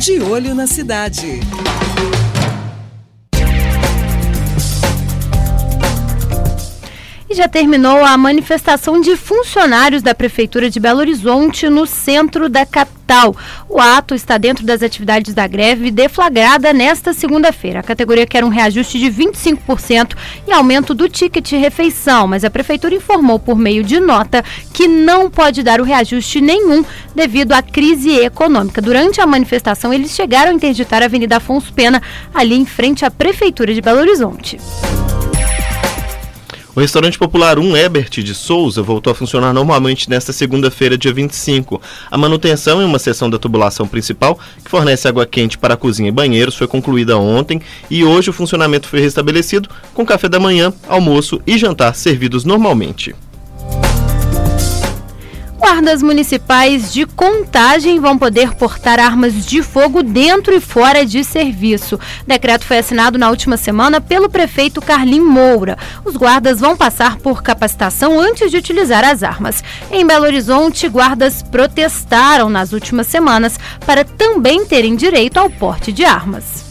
De Olho na Cidade. E já terminou a manifestação de funcionários da Prefeitura de Belo Horizonte no centro da capital. O ato está dentro das atividades da greve deflagrada nesta segunda-feira. A categoria quer um reajuste de 25% e aumento do ticket refeição, mas a Prefeitura informou por meio de nota que não pode dar o reajuste nenhum devido à crise econômica. Durante a manifestação, eles chegaram a interditar a Avenida Afonso Pena, ali em frente à Prefeitura de Belo Horizonte. O restaurante popular 1 Ebert de Souza voltou a funcionar normalmente nesta segunda-feira, dia 25. A manutenção em uma seção da tubulação principal, que fornece água quente para a cozinha e banheiros, foi concluída ontem e hoje o funcionamento foi restabelecido com café da manhã, almoço e jantar servidos normalmente. Guardas municipais de Contagem vão poder portar armas de fogo dentro e fora de serviço. O decreto foi assinado na última semana pelo prefeito Carlim Moura. Os guardas vão passar por capacitação antes de utilizar as armas. Em Belo Horizonte, guardas protestaram nas últimas semanas para também terem direito ao porte de armas.